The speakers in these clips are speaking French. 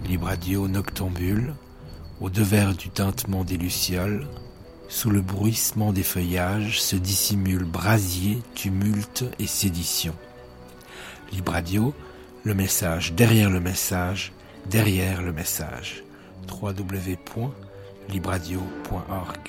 Libre Radio noctambule, au devers du tintement des lucioles, sous le bruissement des feuillages se dissimulent brasier, tumulte et sédition. Libre Radio, le message derrière le message, derrière le message. www.libradio.org.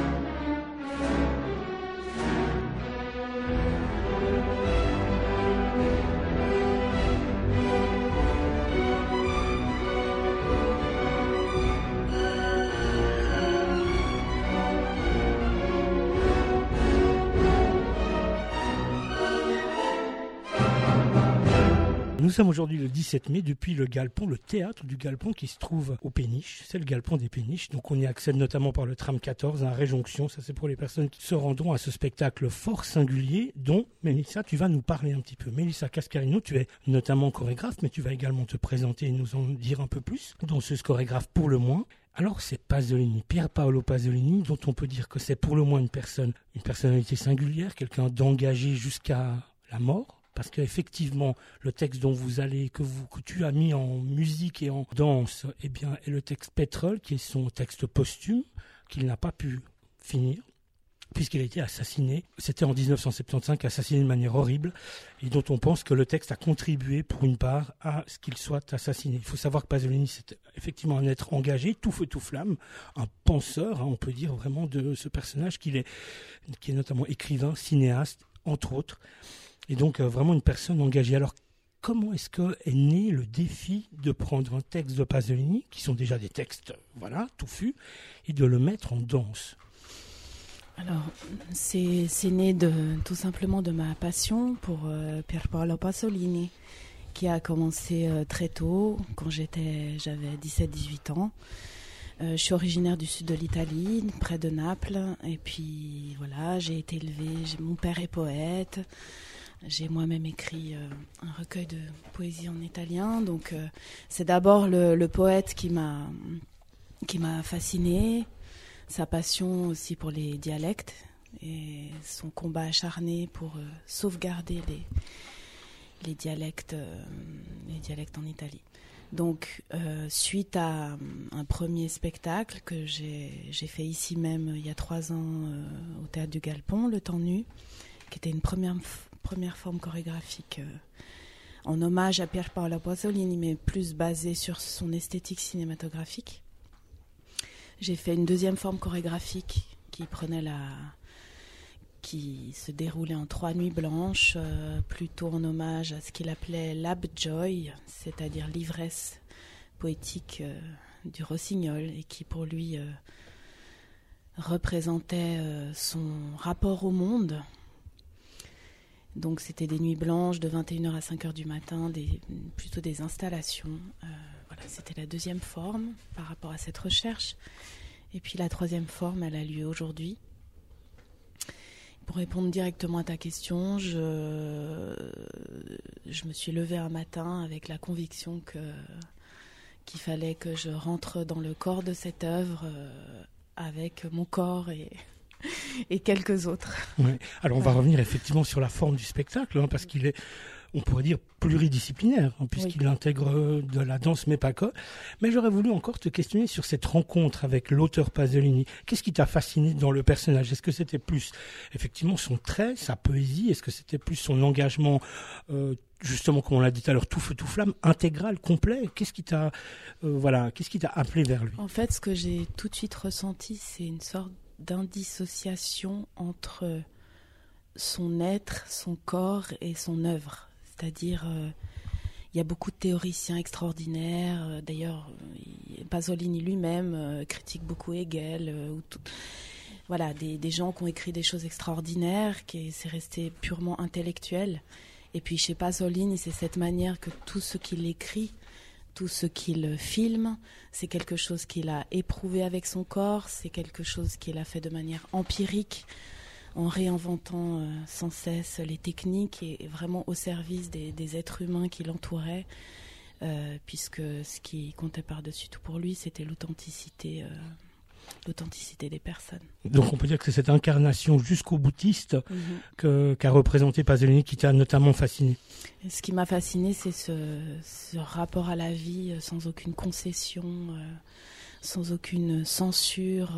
Nous sommes aujourd'hui le 17 mai depuis le Galpon, le théâtre du Galpon qui se trouve au Péniches. C'est le Galpon des Péniches. Donc on y accède notamment par le tram 14 à Réjonction. Ça c'est pour les personnes qui se rendront à ce spectacle fort singulier dont, Mélissa, tu vas nous parler un petit peu. Mélissa Cascarino, tu es notamment chorégraphe, mais tu vas également te présenter et nous en dire un peu plus. Danseuse chorégraphe pour le moins. Alors c'est Pasolini, Pier Paolo Pasolini, dont on peut dire que c'est pour le moins une personnalité singulière, quelqu'un d'engagé jusqu'à la mort. Parce qu'effectivement, le texte dont que tu as mis en musique et en danse, eh bien, est le texte Pétrole, qui est son texte posthume, qu'il n'a pas pu finir, puisqu'il a été assassiné. C'était en 1975, assassiné de manière horrible, et dont on pense que le texte a contribué, pour une part, à ce qu'il soit assassiné. Il faut savoir que Pasolini, c'est effectivement un être engagé, tout feu, tout flamme, un penseur, on peut dire vraiment de ce personnage qui est notamment écrivain, cinéaste, entre autres. Et donc vraiment une personne engagée. Alors comment est-ce qu'est né le défi de prendre un texte de Pasolini, qui sont déjà des textes touffus, et de le mettre en danse? Alors c'est né tout simplement de ma passion pour Pier Paolo Pasolini, qui a commencé très tôt, quand j'avais 17-18 ans. Je suis originaire du sud de l'Italie, près de Naples, et puis voilà, j'ai été élevée, mon père est poète. J'ai moi-même écrit un recueil de poésie en italien, donc c'est d'abord le poète qui m'a fascinée, sa passion aussi pour les dialectes et son combat acharné pour sauvegarder les dialectes en Italie. Donc suite à un premier spectacle que j'ai fait ici même il y a 3 ans au Théâtre du Galpon, Le Temps Nu, qui était une première forme chorégraphique en hommage à Pier Paolo Pasolini, mais plus basée sur son esthétique cinématographique. J'ai fait une deuxième forme chorégraphique qui se déroulait en 3 nuits blanches, plutôt en hommage à ce qu'il appelait l'Ab-Joy, c'est-à-dire l'ivresse poétique du Rossignol, et qui pour lui représentait son rapport au monde. Donc c'était des nuits blanches de 21h à 5h du matin, plutôt des installations. C'était la deuxième forme par rapport à cette recherche. Et puis la troisième forme, elle a lieu aujourd'hui. Pour répondre directement à ta question, je me suis levée un matin avec la conviction qu'il fallait que je rentre dans le corps de cette œuvre avec mon corps et quelques autres. Ouais. Alors on va revenir effectivement sur la forme du spectacle, parce qu'il est, on pourrait dire, pluridisciplinaire, puisqu'il intègre de la danse, mais pas que. Mais j'aurais voulu encore te questionner sur cette rencontre avec l'auteur Pasolini. Qu'est-ce qui t'a fasciné dans le personnage? Est-ce que c'était plus effectivement son trait, sa poésie? Est-ce que c'était plus son engagement, justement, comme on l'a dit tout à l'heure, tout feu, tout flamme, intégral, complet? Qu'est-ce qui t'a appelé vers lui? En fait, ce que j'ai tout de suite ressenti, c'est une sorte d'indissociation entre son être, son corps et son œuvre. C'est-à-dire, il y a beaucoup de théoriciens extraordinaires. D'ailleurs, Pasolini lui-même critique beaucoup Hegel. Des gens qui ont écrit des choses extraordinaires, c'est resté purement intellectuel. Et puis chez Pasolini, c'est cette manière que tout ce qu'il écrit, tout ce qu'il filme, c'est quelque chose qu'il a éprouvé avec son corps, c'est quelque chose qu'il a fait de manière empirique, en réinventant sans cesse les techniques et vraiment au service des êtres humains qui l'entouraient, puisque ce qui comptait par-dessus tout pour lui, c'était l'authenticité l'authenticité des personnes. Donc on peut dire que c'est cette incarnation jusqu'au boutiste qu'a représenté Pasolini qui t'a notamment fasciné. Et ce qui m'a fasciné, c'est ce rapport à la vie sans aucune concession, sans aucune censure,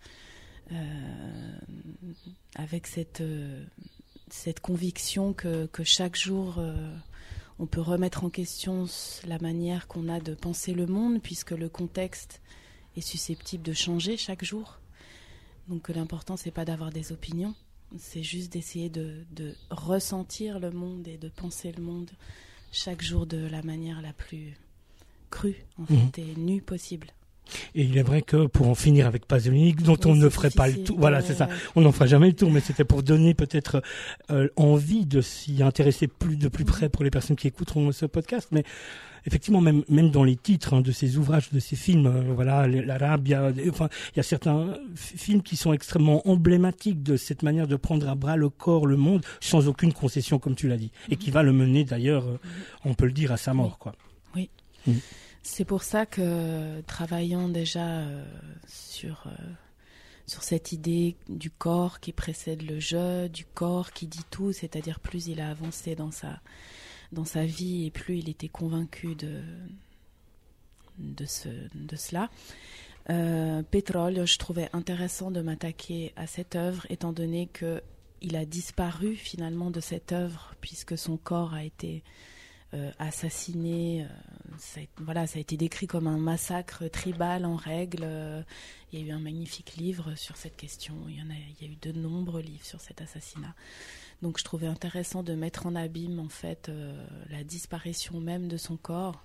avec cette conviction que chaque jour on peut remettre en question la manière qu'on a de penser le monde, puisque le contexte est susceptible de changer chaque jour. Donc l'important, c'est pas d'avoir des opinions, c'est juste d'essayer de ressentir le monde et de penser le monde chaque jour de la manière la plus crue en fait, et nue possible. Et il est vrai que pour en finir avec Pasolini, dont on ne ferait pas le tour, voilà, c'est ça, on n'en fera jamais le tour, mais c'était pour donner peut-être envie de s'y intéresser de plus près pour les personnes qui écouteront ce podcast. Mais effectivement, même dans les titres de ces ouvrages, de ces films, voilà, l'Arabe, il y a certains films qui sont extrêmement emblématiques de cette manière de prendre à bras le corps, le monde, sans aucune concession, comme tu l'as dit, et qui va le mener d'ailleurs, on peut le dire, à sa mort, quoi. Oui. C'est pour ça que, travaillant déjà sur cette idée du corps qui précède le jeu, du corps qui dit tout, c'est-à-dire plus il a avancé dans sa vie et plus il était convaincu de cela. Pétrole, je trouvais intéressant de m'attaquer à cette œuvre, étant donné qu'il a disparu finalement de cette œuvre, puisque son corps a été assassiné. Ça a été décrit comme un massacre tribal en règle. Il y a eu un magnifique livre sur cette question. Il y a eu de nombreux livres sur cet assassinat. Donc je trouvais intéressant de mettre en abîme en fait la disparition même de son corps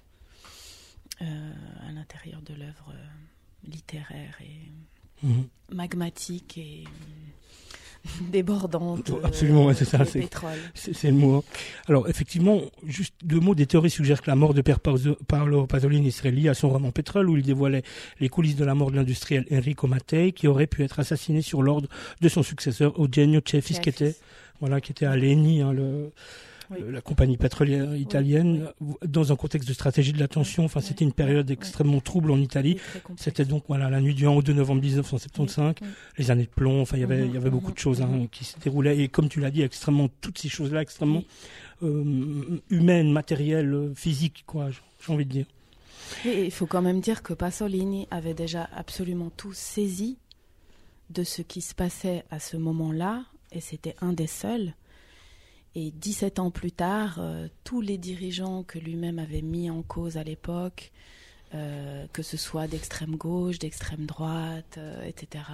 à l'intérieur de l'œuvre littéraire et magmatique et débordante. Absolument, c'est ça. C'est le mot. Alors, effectivement, juste 2 mots. Des théories suggèrent que la mort de Pier Paolo Pasolini serait liée à son roman Pétrole, où il dévoilait les coulisses de la mort de l'industriel Enrico Mattei, qui aurait pu être assassiné sur l'ordre de son successeur, Eugenio Cefis, qui était à l'ENI, la compagnie pétrolière italienne, dans un contexte de stratégie de l'attention. Enfin, c'était une période extrêmement trouble en Italie. C'était donc la nuit du 1 au 2 novembre 1975, les années de plomb. Enfin, il y avait beaucoup de choses qui se déroulaient. Et comme tu l'as dit, toutes ces choses-là extrêmement humaines, matérielles, physiques, quoi. J'ai envie de dire. Et il faut quand même dire que Pasolini avait déjà absolument tout saisi de ce qui se passait à ce moment-là, et c'était un des seuls. Et 17 ans plus tard, tous les dirigeants que lui-même avait mis en cause à l'époque, que ce soit d'extrême gauche, d'extrême droite, etc.,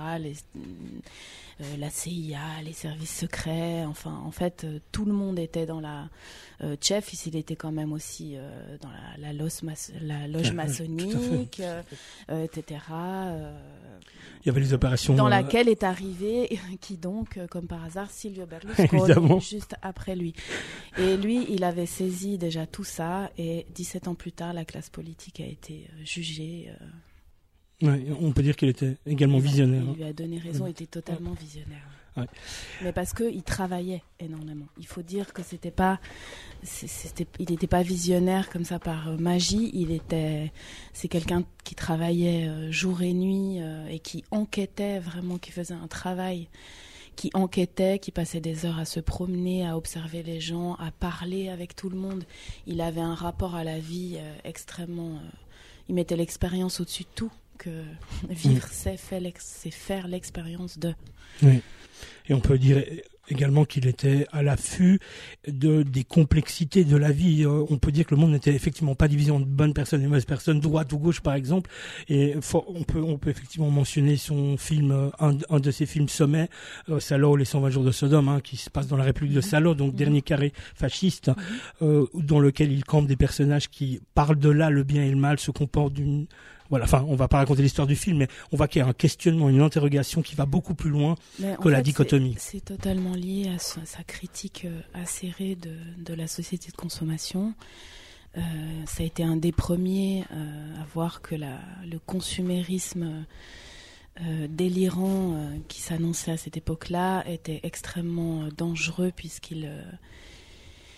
la CIA, les services secrets, enfin, en fait, tout le monde était dans la... Cefis, il était quand même aussi dans la loge maçonnique, etc., il y avait les opérations... Dans laquelle est arrivé, qui donc, comme par hasard, Silvio Berlusconi, juste après lui. Et lui, il avait saisi déjà tout ça, et 17 ans plus tard, la classe politique a été jugée. On peut dire qu'il était également visionnaire. Il lui a donné raison, il était totalement visionnaire. Ouais. Mais parce qu'il travaillait énormément. Il faut dire que il n'était pas visionnaire comme ça par magie. C'est quelqu'un qui travaillait jour et nuit et qui enquêtait vraiment, qui faisait un travail, qui enquêtait, qui passait des heures à se promener, à observer les gens, à parler avec tout le monde. Il avait un rapport à la vie extrêmement... il mettait l'expérience au-dessus de tout. Que vivre, c'est faire l'expérience de... Oui. Et on peut dire également qu'il était à l'affût des complexités de la vie. On peut dire que le monde n'était effectivement pas divisé en bonnes personnes et mauvaises personnes, droite ou gauche par exemple. Et on peut effectivement mentionner son film, un de ses films sommets, Salo, les 120 jours de Sodome, qui se passe dans la République de Salo, donc dernier carré fasciste, dans lequel il campe des personnages qui, par-delà le bien et le mal, se comportent d'une... Voilà, enfin, on va pas raconter l'histoire du film, mais on voit qu'il y a un questionnement, une interrogation qui va beaucoup plus loin que la dichotomie. C'est totalement lié à sa critique acérée de la société de consommation. Ça a été un des premiers à voir que le consumérisme délirant qui s'annonçait à cette époque-là était extrêmement dangereux puisqu'il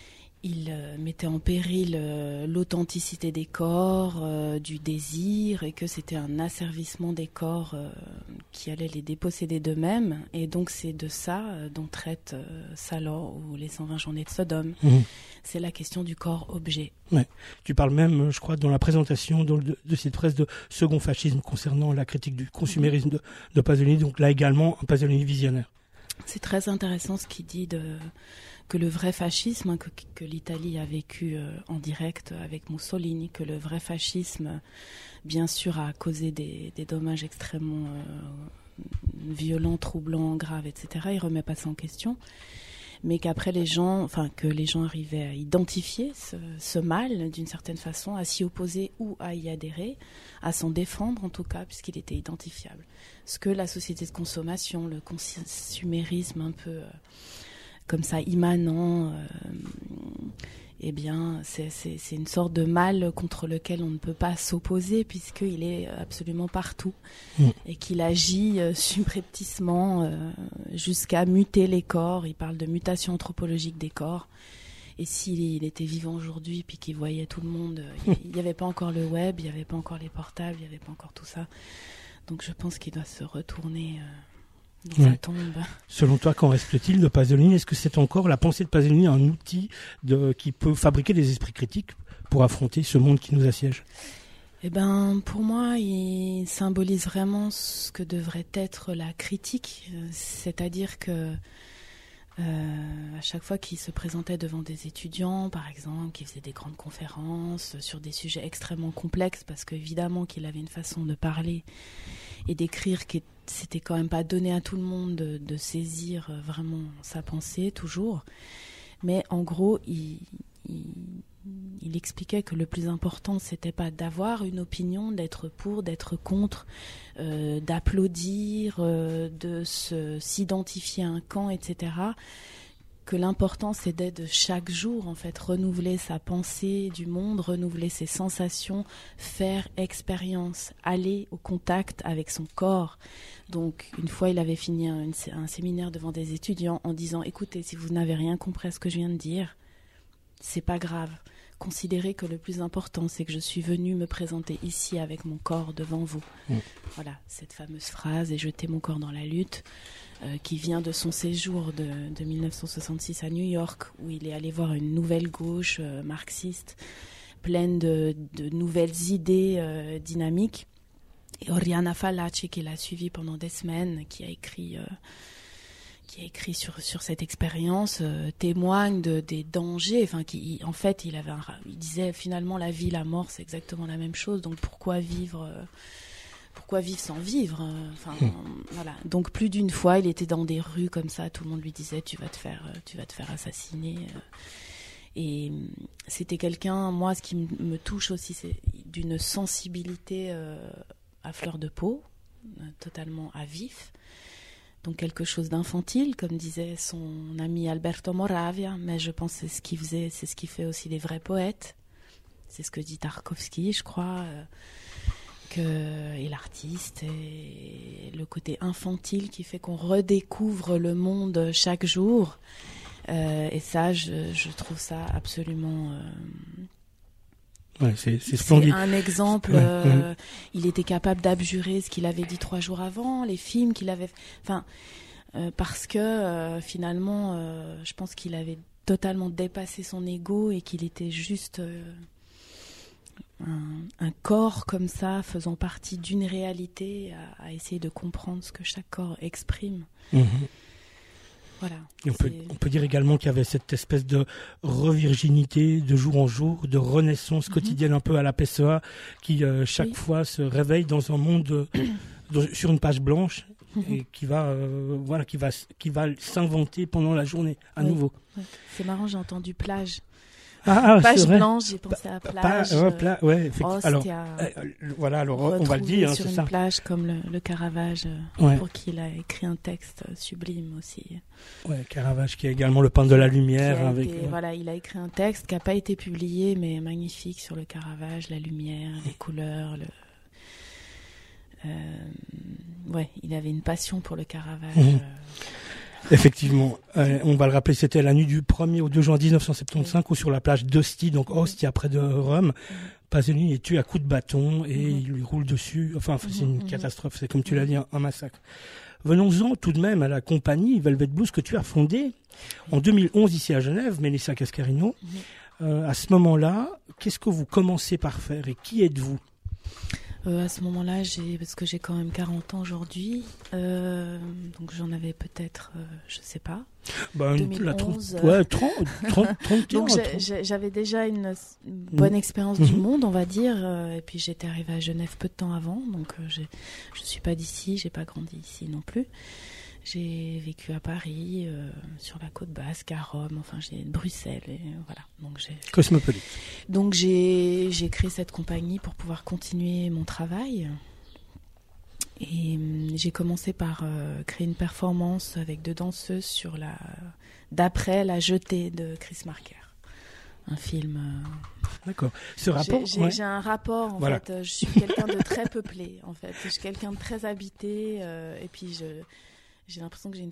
il mettait en péril l'authenticité des corps, du désir, et que c'était un asservissement des corps qui allait les déposséder d'eux-mêmes. Et donc c'est de ça dont traite Salor ou les 120 journées de Sodome. C'est la question du corps-objet. Ouais. Tu parles même, je crois, dans la présentation de cette presse de second fascisme concernant la critique du consumérisme de Pasolini, donc là également un Pasolini visionnaire. C'est très intéressant ce qu'il dit que le vrai fascisme, que l'Italie a vécu en direct avec Mussolini, que le vrai fascisme, bien sûr, a causé des dommages extrêmement violents, troublants, graves, etc. Il ne remet pas ça en question. Mais qu'après que les gens arrivaient à identifier ce mal d'une certaine façon, à s'y opposer ou à y adhérer, à s'en défendre en tout cas, puisqu'il était identifiable. Ce que la société de consommation, le consumérisme un peu comme ça immanent, eh bien c'est une sorte de mal contre lequel on ne peut pas s'opposer puisqu'il est absolument partout et qu'il agit subrepticement jusqu'à muter les corps. Il parle de mutation anthropologique des corps. Et s'il était vivant aujourd'hui puis qu'il voyait tout le monde, il n'y avait pas encore le web, il n'y avait pas encore les portables, il n'y avait pas encore tout ça. Donc je pense qu'il doit se retourner dans sa tombe. Selon toi, qu'en reste-t-il de Pasolini ? Est-ce que c'est encore la pensée de Pasolini, un outil qui peut fabriquer des esprits critiques pour affronter ce monde qui nous assiège ? Eh ben, pour moi, il symbolise vraiment ce que devrait être la critique, c'est-à-dire que à chaque fois qu'il se présentait devant des étudiants, par exemple, qui faisaient des grandes conférences sur des sujets extrêmement complexes, parce qu'évidemment qu'il avait une façon de parler et d'écrire qui c'était quand même pas donné à tout le monde de saisir vraiment sa pensée toujours, mais en gros il expliquait que le plus important c'était pas d'avoir une opinion, d'être pour, d'être contre, d'applaudir, de s'identifier à un camp, etc. Que l'important c'est d'être chaque jour en fait renouveler sa pensée du monde, renouveler ses sensations, faire expérience, aller au contact avec son corps. Donc une fois il avait fini un séminaire devant des étudiants en disant écoutez, si vous n'avez rien compris à ce que je viens de dire, c'est pas grave. Considérez que le plus important c'est que je suis venu me présenter ici avec mon corps devant vous. Voilà, cette fameuse phrase et jeter mon corps dans la lutte qui vient de son séjour de 1966 à New York où il est allé voir une nouvelle gauche marxiste pleine de nouvelles idées dynamiques. Et Oriana Fallaci qui l'a suivi pendant des semaines, qui a écrit sur cette expérience, témoigne des dangers. Enfin, il disait finalement la vie, la mort, c'est exactement la même chose. Donc pourquoi vivre sans vivre Voilà. Donc plus d'une fois, il était dans des rues comme ça. Tout le monde lui disait tu vas te faire assassiner. Et c'était quelqu'un. Moi, ce qui me touche aussi, c'est d'une sensibilité à fleur de peau, totalement à vif. Donc quelque chose d'infantile, comme disait son ami Alberto Moravia, mais je pense que c'est ce qui fait aussi les vrais poètes. C'est ce que dit Tarkovsky, je crois, et l'artiste, et le côté infantile qui fait qu'on redécouvre le monde chaque jour. Et ça, je trouve ça absolument... Ouais, c'est splendide. C'est un exemple. Il était capable d'abjurer ce qu'il avait dit 3 jours avant, les films qu'il avait. Enfin, parce que finalement, je pense qu'il avait totalement dépassé son ego et qu'il était juste un corps comme ça, faisant partie d'une réalité, à essayer de comprendre ce que chaque corps exprime. Voilà, et on peut dire également qu'il y avait cette espèce de revirginité de jour en jour, de renaissance quotidienne un peu à la PSEA, qui chaque fois se réveille dans un monde sur une page blanche et qui va s'inventer pendant la journée à nouveau. Ouais. C'est marrant, j'ai entendu plage. Page blanche, j'ai pensé à plage. Alors on va le dire, sur c'est une ça. plage comme le Caravage, pour qui il a écrit un texte sublime aussi. Ouais, Caravage qui est également le peintre de la lumière. Il a écrit un texte qui n'a pas été publié, mais magnifique sur le Caravage, la lumière, les couleurs. Il avait une passion pour le Caravage. Effectivement, on va le rappeler, c'était la nuit du 1er au 2 juin 1975 ou sur la plage d'Ostie, donc Ostia près de Rome. Pasolini est tué à coups de bâton et il lui roule dessus. Enfin, c'est une catastrophe, c'est comme tu l'as dit, un massacre. Venons-en tout de même à la compagnie Velvet Blues que tu as fondée en 2011 ici à Genève, Mélissa Cascarino. À ce moment-là, qu'est-ce que vous commencez par faire et qui êtes-vous ? À ce moment-là, parce que j'ai quand même 40 ans aujourd'hui, donc j'en avais peut-être, je sais pas, 2011. 30 donc j'avais déjà une bonne expérience du monde, on va dire, et puis j'étais arrivée à Genève peu de temps avant, donc je suis pas d'ici, j'ai pas grandi ici non plus. J'ai vécu à Paris, sur la côte basque, à Rome, enfin Bruxelles, et voilà. Donc cosmopolite. Donc j'ai créé cette compagnie pour pouvoir continuer mon travail. Et j'ai commencé par créer une performance avec 2 danseuses d'après La Jetée de Chris Marker. Un film. D'accord. Ce rapport. J'ai un rapport, en fait. Je suis quelqu'un de très peuplé, en fait. Je suis quelqu'un de très habité, et puis j'ai l'impression que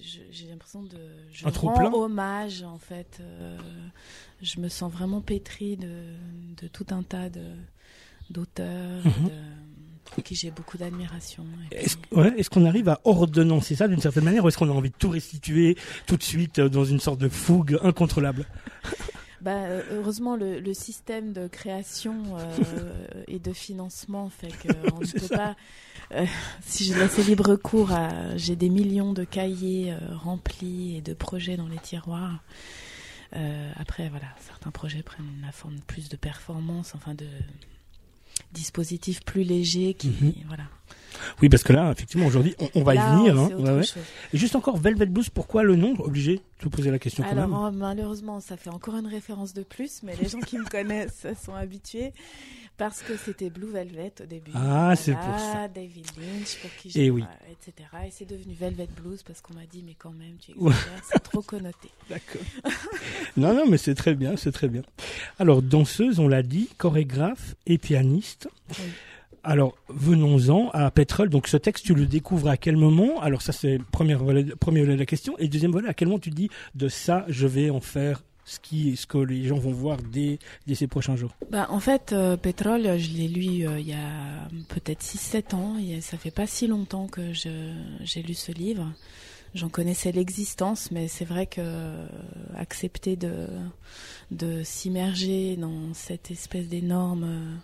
je rends hommage, en fait. Je me sens vraiment pétrie de tout un tas d'auteurs, pour qui j'ai beaucoup d'admiration. Est-ce qu'on arrive à ordonnancer ça d'une certaine manière, ou est-ce qu'on a envie de tout restituer tout de suite dans une sorte de fougue incontrôlable ? Heureusement, le système de création et de financement fait qu'on ne peut pas... si je laissais libre cours j'ai des millions de cahiers remplis et de projets dans les tiroirs. Après, voilà, certains projets prennent la forme plus de performance, enfin de dispositifs plus légers voilà. Oui, parce que là, effectivement, aujourd'hui, on va y venir. Chose. Et juste encore, Velvet Blues, pourquoi le nom ? Obligé de vous poser la question quand même. Alors, malheureusement, ça fait encore une référence de plus, mais les gens qui me connaissent sont habitués, parce que c'était Blue Velvet au début. Ah, c'est pour ça. David Lynch, pour qui j'ai etc. Et c'est devenu Velvet Blues, parce qu'on m'a dit, mais quand même, tu exagères, c'est trop connoté. D'accord. non, mais c'est très bien, c'est très bien. Alors, danseuse, on l'a dit, chorégraphe et pianiste. Oui. Alors, venons-en à Pétrole. Donc, ce texte, tu le découvres à quel moment ? Alors, ça, c'est le premier volet de la question. Et le deuxième volet, à quel moment tu te dis, de ça, je vais en faire ce que les gens vont voir dès ces prochains jours ? En fait, Pétrole, je l'ai lu il y a peut-être 6-7 ans. Ça fait pas si longtemps que j'ai lu ce livre. J'en connaissais l'existence, mais c'est vrai que accepter de s'immerger dans cette espèce d'énorme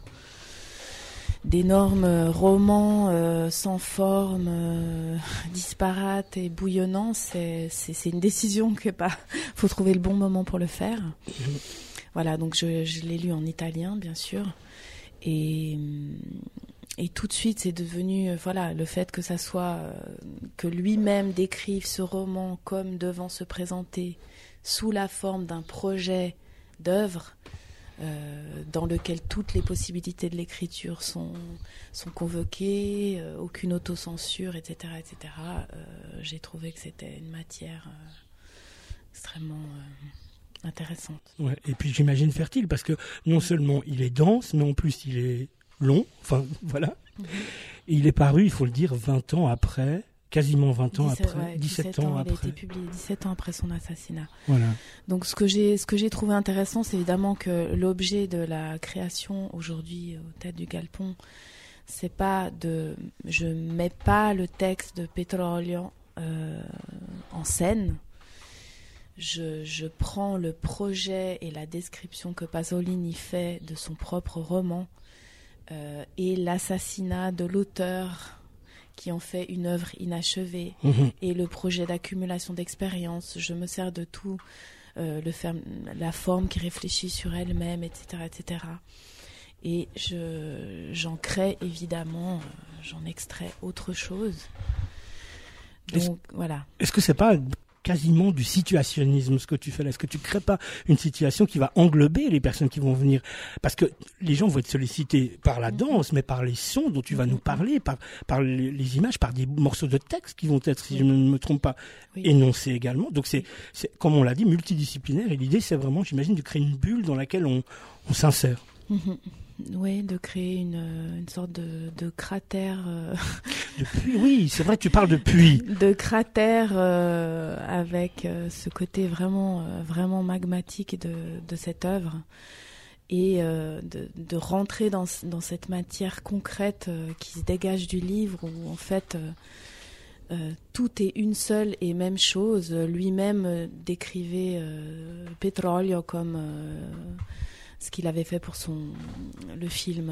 romans sans forme, disparates et bouillonnants, c'est une décision que faut trouver le bon moment pour le faire. Voilà, donc je l'ai lu en italien, bien sûr, et tout de suite c'est devenu le fait que ça soit que lui-même décrive ce roman comme devant se présenter sous la forme d'un projet d'œuvre. Dans lequel toutes les possibilités de l'écriture sont convoquées, aucune autocensure, etc. J'ai trouvé que c'était une matière extrêmement intéressante. Ouais, et puis j'imagine fertile, parce que non seulement il est dense, mais en plus il est long, enfin voilà. Et il est paru, il faut le dire, 20 ans après... Quasiment 20 ans après, 17 ans après. Il a été publié 17 ans après son assassinat. Voilà. Donc ce que j'ai trouvé intéressant, c'est évidemment que l'objet de la création aujourd'hui au Théâtre du Galpon, c'est pas je mets pas le texte de Petrolio en scène. Je prends le projet et la description que Pasolini fait de son propre roman et l'assassinat de l'auteur qui en fait une œuvre inachevée, et le projet d'accumulation d'expérience. Je me sers de tout, la forme qui réfléchit sur elle-même, etc. Et j'en crée évidemment, j'en extrais autre chose. Donc voilà. Est-ce que c'est pas quasiment du situationnisme ce que tu fais là? Est-ce que tu crées pas une situation qui va englober les personnes qui vont venir? Parce que les gens vont être sollicités par la danse, mais par les sons dont tu vas nous parler, par les images, par des morceaux de texte qui vont être, si je ne me trompe pas, énoncés également. Donc c'est comme on l'a dit, multidisciplinaire. Et l'idée, c'est vraiment, j'imagine, de créer une bulle dans laquelle on s'insère. Oui, de créer une sorte de cratère. De puits, oui, c'est vrai, tu parles de puits. De cratère avec ce côté vraiment, vraiment magmatique de cette œuvre. Et de rentrer dans cette matière concrète qui se dégage du livre, où en fait tout est une seule et même chose. Lui-même décrivait Petrolio comme ce qu'il avait fait pour le film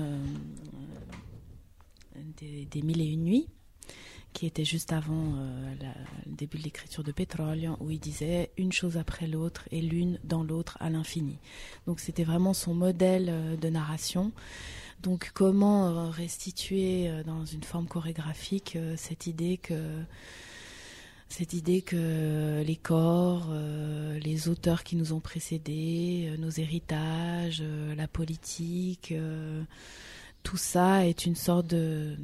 des Mille et une nuits, qui était juste avant le début de l'écriture de Petrolio, où il disait une chose après l'autre et l'une dans l'autre à l'infini. Donc c'était vraiment son modèle de narration. Donc comment restituer dans une forme chorégraphique cette idée que les corps, les auteurs qui nous ont précédés, nos héritages, la politique, tout ça est une sorte de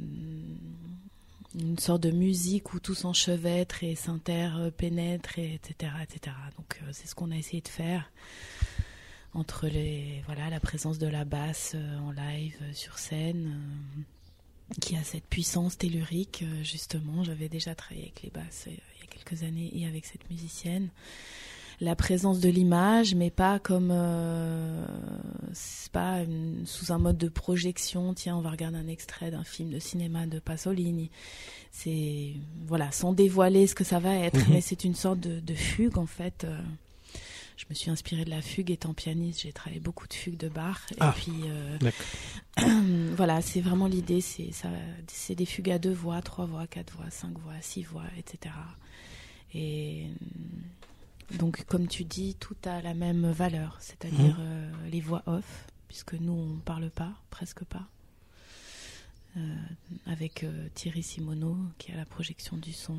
musique où tout s'enchevêtre et s'interpénètre, etc., etc. Donc c'est ce qu'on a essayé de faire entre la présence de la basse en live sur scène, qui a cette puissance tellurique, justement. J'avais déjà travaillé avec les basses il y a quelques années et avec cette musicienne. La présence de l'image, mais pas comme c'est pas sous un mode de projection. Tiens, on va regarder un extrait d'un film de cinéma de Pasolini. C'est sans dévoiler ce que ça va être, mais c'est une sorte de fugue en fait. Je me suis inspirée de la fugue étant pianiste. J'ai travaillé beaucoup de fugues de Bach. Et puis c'est vraiment l'idée. C'est des fugues à 2 voix, 3 voix, 4 voix, 5 voix, 6 voix, etc. Et donc, comme tu dis, tout a la même valeur, c'est-à-dire les voix off, puisque nous, on ne parle pas, presque pas, avec Thierry Simoneau, qui a la projection du son.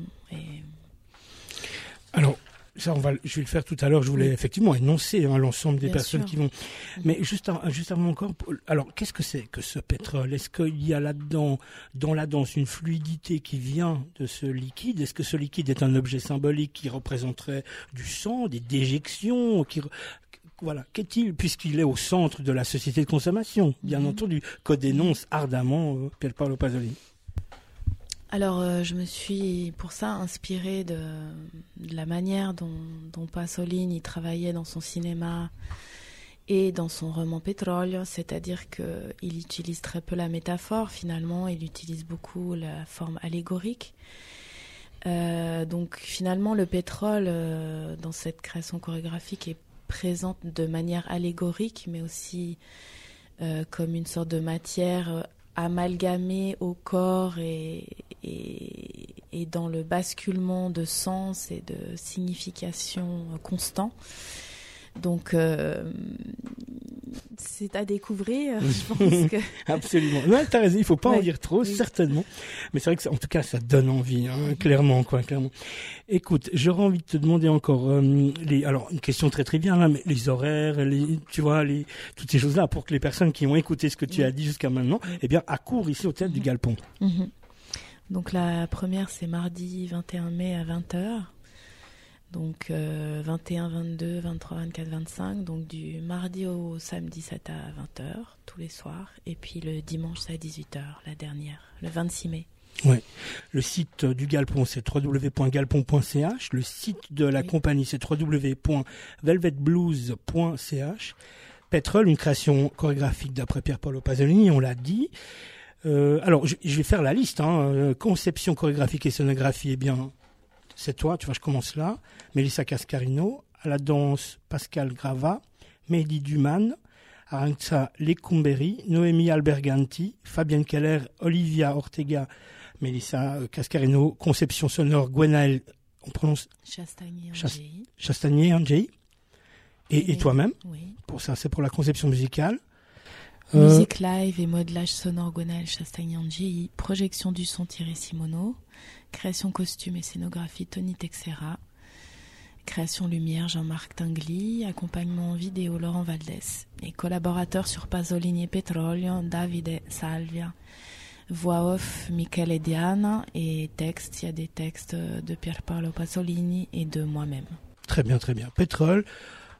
Alors, ça, je vais le faire tout à l'heure. Je voulais effectivement énoncer l'ensemble des personnes qui vont. Mais juste avant encore, alors qu'est-ce que c'est que ce pétrole ? Est-ce qu'il y a là-dedans, dans la danse, une fluidité qui vient de ce liquide ? Est-ce que ce liquide est un objet symbolique qui représenterait du sang, des déjections qu'est-il, puisqu'il est au centre de la société de consommation, bien entendu, que dénonce ardemment Pierpaolo Pasolini. Alors, je me suis pour ça inspirée de la manière dont Pasolini travaillait dans son cinéma et dans son roman Petrolio, c'est-à-dire qu'il utilise très peu la métaphore, finalement, il utilise beaucoup la forme allégorique. Donc, finalement, le pétrole, dans cette création chorégraphique, est présente de manière allégorique, mais aussi comme une sorte de matière amalgamée au corps et dans le basculement de sens et de signification constant. Donc, c'est à découvrir, je pense que... Absolument. Non, t'as raison, il faut pas en dire trop, certainement. Mais c'est vrai que en tout cas, ça donne envie, clairement. Écoute, j'aurais envie de te demander encore alors une question très triviale, mais les horaires, toutes ces choses-là, pour que les personnes qui ont écouté ce que tu as dit jusqu'à maintenant, accourent ici au Théâtre du Galpon. Donc la première, c'est mardi 21 mai à 20h. Donc 21, 22, 23, 24, 25. Donc du mardi au samedi, c'est à 20h, tous les soirs. Et puis le dimanche, c'est à 18h, la dernière, le 26 mai. Oui. Le site du Galpon, c'est www.galpon.ch. Le site de la compagnie, c'est www.velvetblues.ch. Petrol, une création chorégraphique d'après Pierpaolo Pasolini, on l'a dit. Alors, je vais faire la liste. Conception chorégraphique et scénographie, c'est toi, je commence là. Melissa Cascarino. À la danse, Pascal Grava. Mehdi Duman. Arantxa Lecumberi. Noémie Alberganti. Fabienne Keller. Olivia Ortega. Melissa Cascarino. Conception sonore, Gwenaël, on prononce Chastagnier-Angei. Et toi-même. Oui. Pour ça, c'est pour la conception musicale. Musique live et modelage sonore, Gwenaël Chastagnier-Angei. Projection du son, Thierry Simoneau. Création costume et scénographie, Tony Texera. Création lumière, Jean-Marc Tinguely. Accompagnement vidéo, Laurent Valdès. Et collaborateurs sur Pasolini et Petrolio, Davide Salvia. Voix off, Michele Diana. Et texte, il y a des textes de Pierpaolo Pasolini et de moi-même. Très bien, très bien. Pétrole,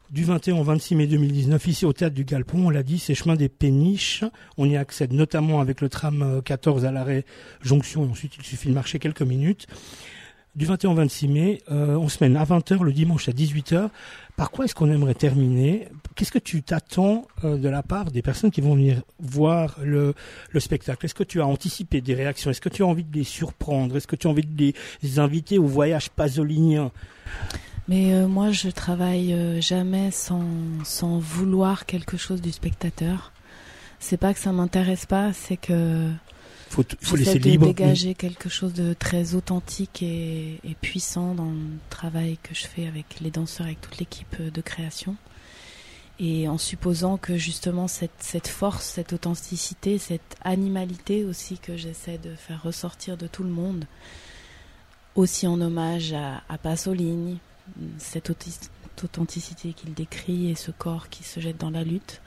Du 21 au 26 mai 2019, ici au Théâtre du Galpon, on l'a dit, c'est chemin des Péniches. On y accède notamment avec le tram 14 à l'arrêt Jonction, et ensuite il suffit de marcher quelques minutes. Du 21 au 26 mai, on se mène à 20h, le dimanche à 18h. Par quoi est-ce qu'on aimerait terminer ? Qu'est-ce que tu t'attends de la part des personnes qui vont venir voir le spectacle ? Est-ce que tu as anticipé des réactions ? Est-ce que tu as envie de les surprendre ? Est-ce que tu as envie de les inviter au voyage pasolinien ? Mais moi, je travaille jamais sans vouloir quelque chose du spectateur. C'est pas que ça m'intéresse pas, c'est que faut j'essaie laisser libre. De dégager quelque chose de très authentique et puissant dans le travail que je fais avec les danseurs, avec toute l'équipe de création. Et en supposant que justement cette force, cette authenticité, cette animalité aussi que j'essaie de faire ressortir de tout le monde, aussi en hommage à Pasolini, cette authenticité qu'il décrit et ce corps qui se jette dans la lutte.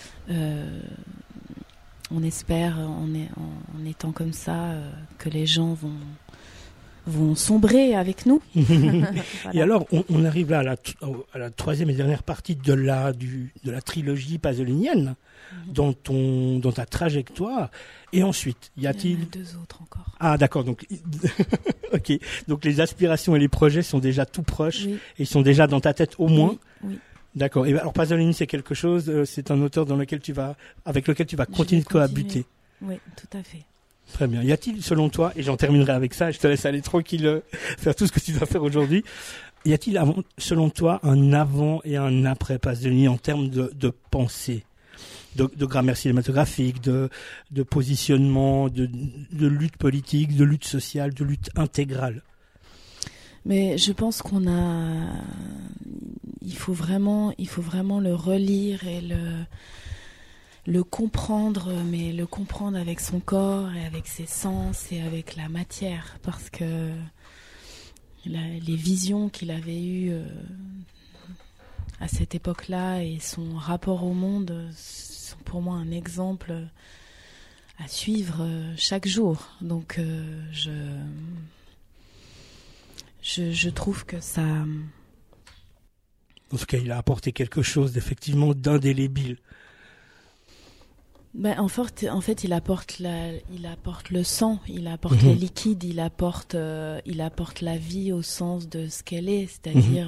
On espère, en étant comme ça, que les gens vont sombrer avec nous. Voilà. Et alors, on arrive là à la troisième et dernière partie de la trilogie pasolinienne, dans ta trajectoire. Et ensuite, y a-t-il... Il y en a 2 autres encore. Ah, d'accord. Donc, ok. Donc, les aspirations et les projets sont déjà tout proches, oui. Et ils sont déjà dans ta tête au moins. Oui. D'accord. Et alors, Pasolini, c'est quelque chose, c'est un auteur avec lequel tu vas continuer de cohabiter. Oui, tout à fait. Très bien. Y a-t-il, selon toi, et j'en terminerai avec ça, je te laisse aller tranquille faire tout ce que tu dois faire aujourd'hui, y a-t-il, selon toi, un avant et un après Pasolini en termes de pensée, de grammaire cinématographique, de positionnement, de lutte politique, de lutte sociale, de lutte intégrale? Mais je pense il faut vraiment le relire et le comprendre, mais le comprendre avec son corps et avec ses sens et avec la matière, parce que les visions qu'il avait eues à cette époque-là et son rapport au monde sont pour moi un exemple à suivre chaque jour. Donc je trouve que ça... En tout cas, il a apporté quelque chose d'effectivement d'indélébile. En fait, il apporte le sang, il apporte les liquides, il apporte la vie au sens de ce qu'elle est, c'est-à-dire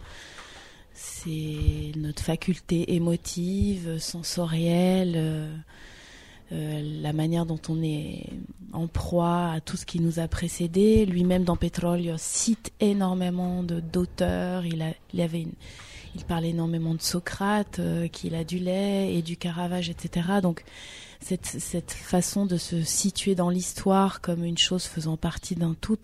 c'est notre faculté émotive, sensorielle, la manière dont on est en proie à tout ce qui nous a précédé. Lui-même dans Petrolio cite énormément d'auteurs. Il parlait énormément de Socrate, qu'il adulait, et du Caravage, etc. Donc cette façon de se situer dans l'histoire comme une chose faisant partie d'un tout,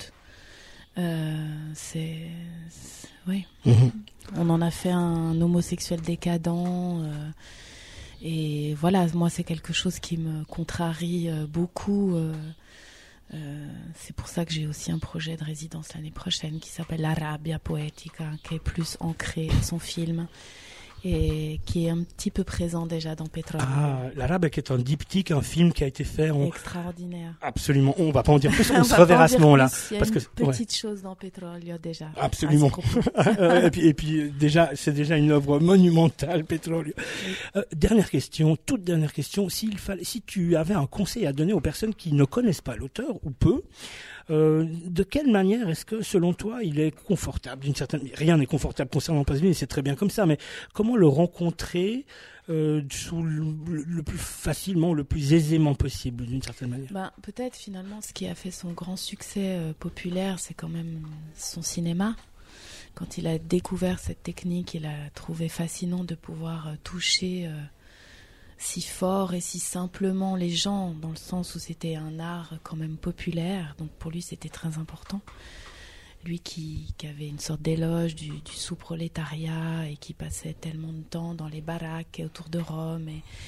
oui. On en a fait un homosexuel décadent. Et voilà, moi c'est quelque chose qui me contrarie beaucoup. C'est pour ça que j'ai aussi un projet de résidence l'année prochaine qui s'appelle La Rabbia Poetica, qui est plus ancré à son film et qui est un petit peu présent déjà dans Petrolio. Ah, La Rabbia qui est un diptyque, un film qui a été fait extraordinaire. Absolument, on va pas en dire plus, on se reverra à ce moment-là. Il y a une petite chose dans Petrolio déjà. Absolument. et puis déjà, c'est déjà une œuvre monumentale, Petrolio. Oui. Toute dernière question, si tu avais un conseil à donner aux personnes qui ne connaissent pas l'auteur ou peu, de quelle manière est-ce que, selon toi, il est confortable rien n'est confortable concernant Pasolini, c'est très bien comme ça, mais comment le rencontrer sous le plus facilement, le plus aisément possible, d'une certaine manière? Peut-être finalement ce qui a fait son grand succès populaire, c'est quand même son cinéma. Quand il a découvert cette technique, il a trouvé fascinant de pouvoir toucher si fort et si simplement les gens, dans le sens où c'était un art quand même populaire, donc pour lui c'était très important. Lui qui avait une sorte d'éloge du sous-prolétariat et qui passait tellement de temps dans les baraques autour de Rome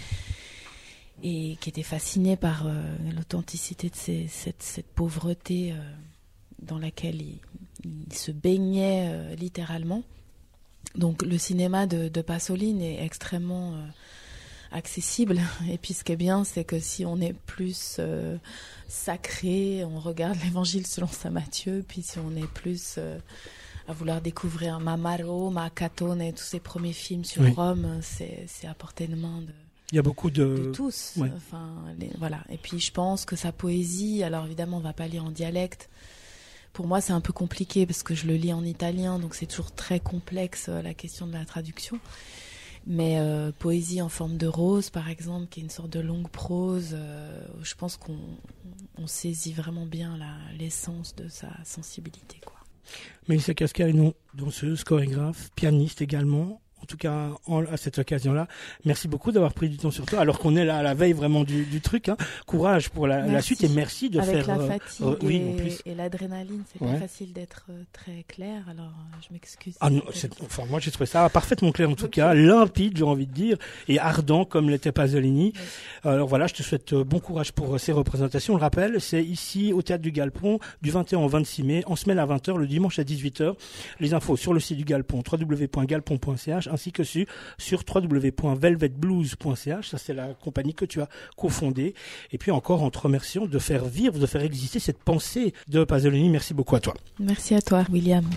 et qui était fasciné par l'authenticité de cette pauvreté dans laquelle il se baignait littéralement. Donc le cinéma de Pasolini est extrêmement accessible, et puis ce qui est bien, c'est que si on est plus sacré, on regarde l'évangile selon saint Matthieu, puis si on est plus à vouloir découvrir Mamaro, Macatone et tous ces premiers films sur Rome, c'est à portée de main il y a beaucoup de tous. Enfin, voilà. Et puis je pense que sa poésie, alors évidemment on va pas lire en dialecte. Pour moi c'est un peu compliqué parce que je le lis en italien, donc c'est toujours très complexe la question de la traduction. Mais poésie en forme de rose par exemple, qui est une sorte de longue prose, je pense qu'on saisit vraiment bien l'essence de sa sensibilité, quoi. Mélissa Cascarino, danseuse, chorégraphe, pianiste également. En tout cas, à cette occasion-là, merci beaucoup d'avoir pris du temps sur toi, alors qu'on est là à la veille vraiment du truc. Hein. Courage pour la suite et merci de Avec faire... Avec la fatigue en plus. Et l'adrénaline, c'est pas facile d'être très clair, alors je m'excuse. Ah non, moi j'ai trouvé ça parfaitement clair en tout cas, limpide j'ai envie de dire, et ardent comme l'était Pasolini. Oui. Alors voilà, je te souhaite bon courage pour ces représentations. On le rappelle, c'est ici au Théâtre du Galpon, du 21 au 26 mai, en semaine à 20h, le dimanche à 18h. Les infos sur le site du Galpon, www.galpon.ch, ainsi que sur www.velvetblues.ch. Ça, c'est la compagnie que tu as cofondée. Et puis encore, en te remerciant de faire vivre, de faire exister cette pensée de Pasolini. Merci beaucoup à toi. Merci à toi, William.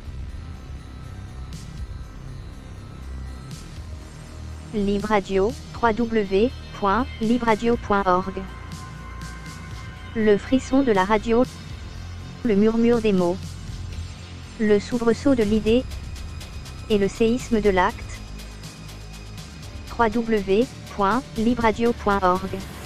Libre Radio, www.libreradio.org. Le frisson de la radio, le murmure des mots, le soubresaut de l'idée et le séisme de l'acte. www.libreradio.org